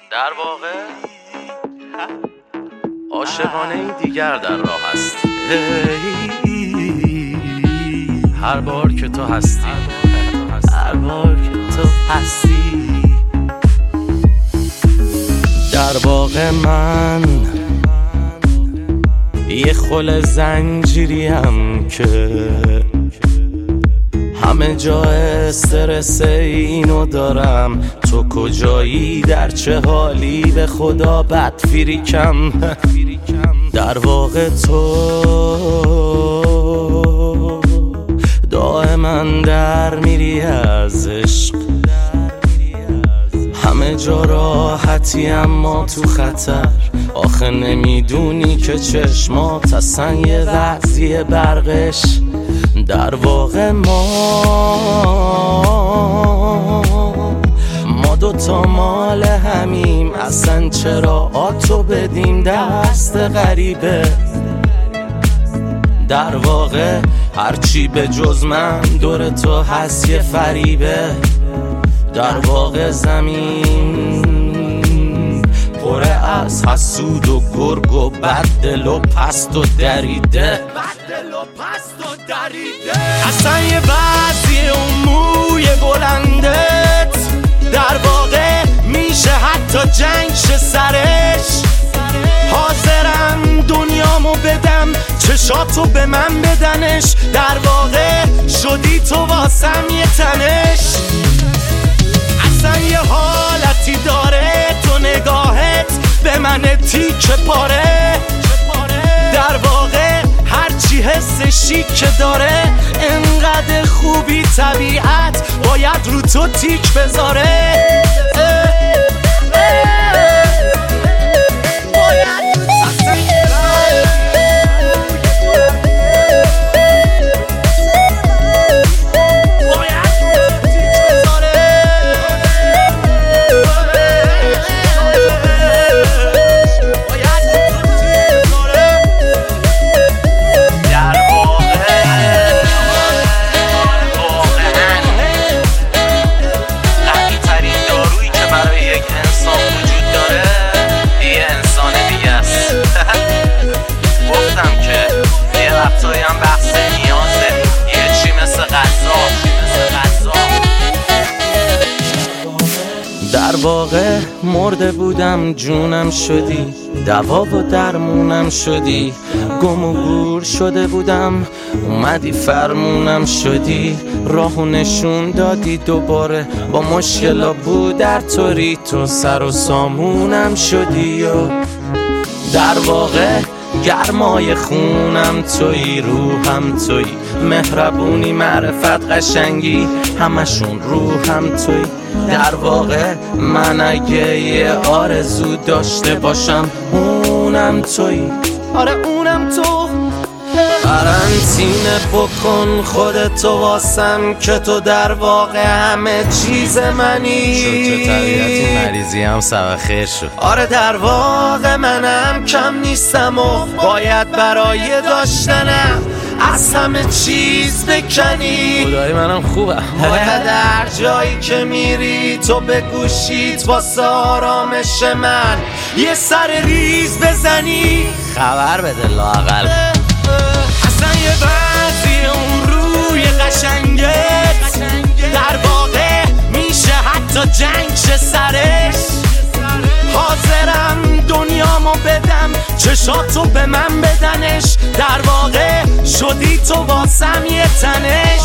در واقع عاشقانه این دیگر در راه است. هر بار که تو هستی، هر بار که تو هستی، در واقع من یه خل زنجیریم که همه جا استرس اینو دارم. تو کجایی، در چه حالی، به خدا بدفریکم. در واقع تو دائما در میری از عشق، همه جا راحتی اما تو خطر. آخه نمیدونی که چشمات اصلا یه وضعی برقش. در واقع ما دوتا مال همیم، اصلا چرا آتو بدیم دست غریبه. در واقع هرچی به جز من دور تو هست یه فریبه. در واقع زمین پره از حسود و گرگ و بددل و پست و دریده. اصلا یه بعضی اون موی بلندت در واقع میشه حتی جنگ شه سرش. حاضرم دنیامو بدم چشاتو به من بدنش. در واقع شدی تو واسم یه تنش. اصلا یه حالتی داره تو نگاهت به من تیکه پاره. در واقع هرچی حس شیک داره انقدر خوبی طبیعت باید رو تو تیک بذاره. در واقع مرده بودم جونم شدی، دوا و درمونم شدی. گم و گور شده بودم اومدی فرمونم شدی. راهو نشون دادی دوباره با مشکلا بود در طوری تو سر و سامونم شدی. و در واقع گرمای خونم تویی، روحم تویی، مهربونی، معرفت، قشنگی، همشون روحم تویی. در واقع من اگه یه آرزو داشته باشم اونم تویی. آره اونم تو. قرنطینه بکن خودتو واسم که تو در واقع همه چیز منی. شد تو طبیعتی مریضی هم سبب خیر شد. آره در واقع منم کم نیستم و باید برای داشتنم از همه چیز بکنی. خدایی منم خوبم. باید در جایی که میری تو به گوشیت واسه آرامش من یه سر ریز بزنی. خبر بده لااقل. اصلا یه بعضی اون روی قشنگت در واقع میشه حتی جنگ شه سرش. حاضرم دنیامو بدم چشاتو به من بدنش. در واقع شدی تو واسم یه تنش.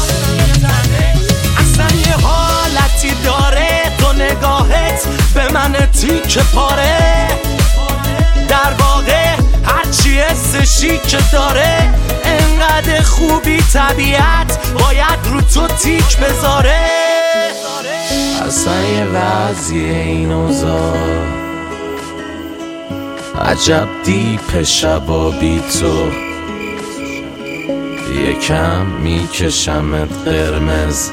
اصلا یه حالتی داره تو نگاهت به من تیکه پاره. در واقع هرچی حس شیک داره انقدر خوبی طبیعت باید رو تو تیک بذاره. اصلا یه وضعی این اوضاع عجب دیپ شبا بی تو. یکم میکشمت قرمز،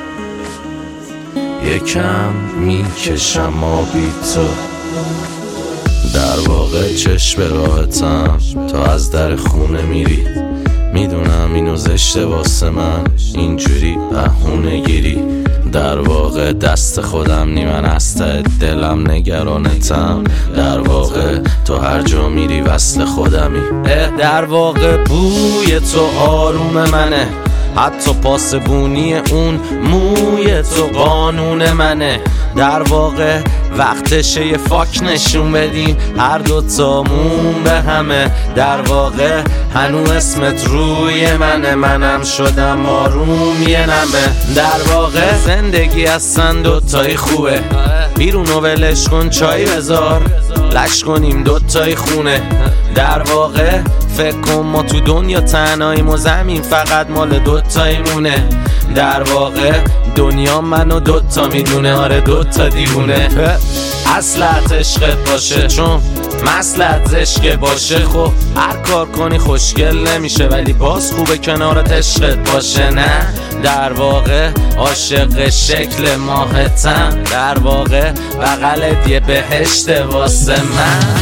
یکم میکشم آبی تو. در واقع چشم راحتم تا از در خونه میری. میدونم اینو زشته واسه من اینجوری بهونه گیری. در واقع دست خودم نی، من از ته دلم نگرانتم. در واقع تو هر جا میری وصل خودمی. در واقع بوی تو آروم منه، حتی پاسبونی اون موی تو قانون منه. در واقع وقتشه یه فاک نشون بدیم هر دوتامون به همه. در واقع هنو اسمت روی منه، منم شدم آروم یه نمه. در واقع زندگی هستن دوتایی خوبه، بیرونو ولش کن چای بذار، لش کنیم دوتایی خونه. در واقع فکر کن ما تو دنیا تنهاییم و زمین فقط مال دوتایی مونه. در واقع دنیا منو دوتا میدونه، آره دوتا دیوونه. اصلت عشقت باشه چون مصلحت زشقه باشه. خب هر کار کنی خوشگل نمیشه، ولی باز خوبه کنارت عشقت باشه. نه در واقع عاشق شکل ماهتم، در واقع بغلت یه بهشت واسه من.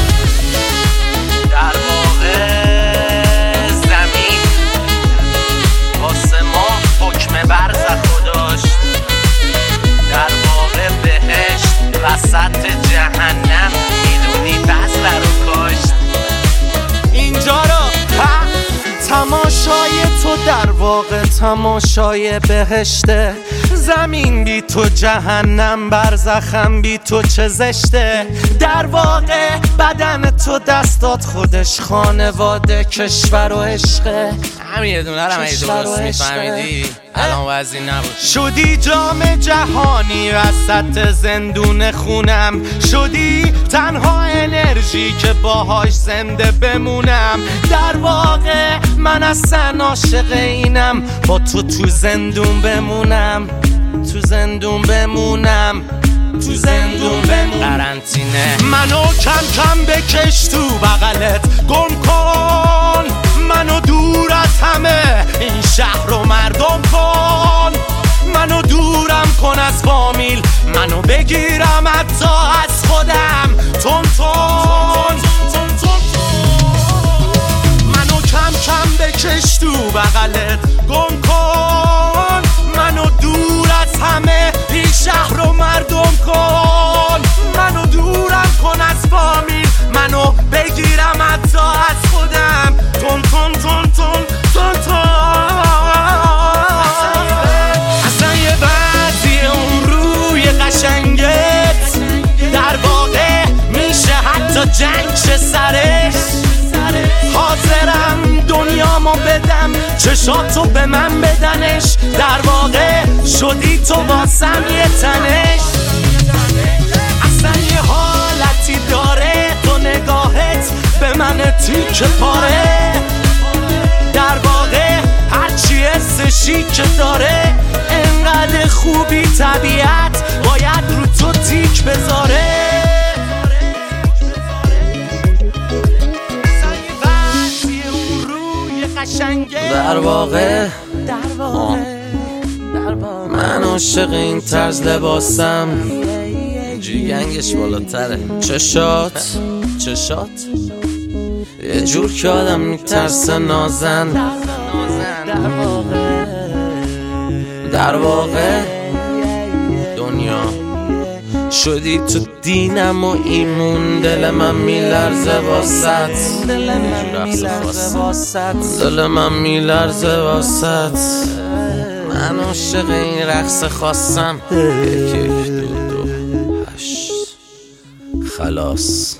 در واقع زمین واسه ما حکم برزخو داشت، در واقع بهشت وسط جهنم میدونی بذر رو کاشت. اینجا رو تماشای تو در واقع تماشای بهشته. زمین بی تو جهنم، برزخم بی تو چه زشته. در واقع بدن تو دستات خودش خانواده کشور و عشقه. همین یه دونه رو هم اگه درست میفهمیدی الان وضعی نبود. شدی جام جهانی وسط زندون خونم، شدی تنها انرژی که باهاش زنده بمونم. در واقع من اصلا عاشق اینم با تو زندون بمونم، تو زندون بمونم، تو زندون بمونم. قرنطینه منو کم کم بکش تو بغلت، گم کن منو دور از همه این شهر رو مردم کن. منو دورم کن از فامیل، منو بگیرم حتی از خودم. تون تون منو کم کم بکش تو بغلت، گم کن منو دور از همه این شهر رو مردم کن. منو دورم کن از فامیل، منو بگیرم حتی از خودم. تون تون تون تون تون تون اصلا یه بعضی اون روی قشنگت در واقع میشه حتی جنگ شه سرش. حاضرم دنیامو بدم چشاتو به من بدنش، در واقع شدی تو واسم یه تنش. اصلا یه حالتی داره تو نگاهت به من تیکه پاره. در واقع هرچی حسشی که داره انقدر خوبی طبیعت باید رو تو تیک بذاره. در واقع من عاشق این طرز لباسم، جیگنگش بالاتره. چشات یه جور که آدم میترسه نازن. در واقع دنیا شدی تو دینم و ایمون. دل من میلرزه واسط، دل من میلرزه واسط. من عاشق این رقص خواستم. 1 2 8 خلاص.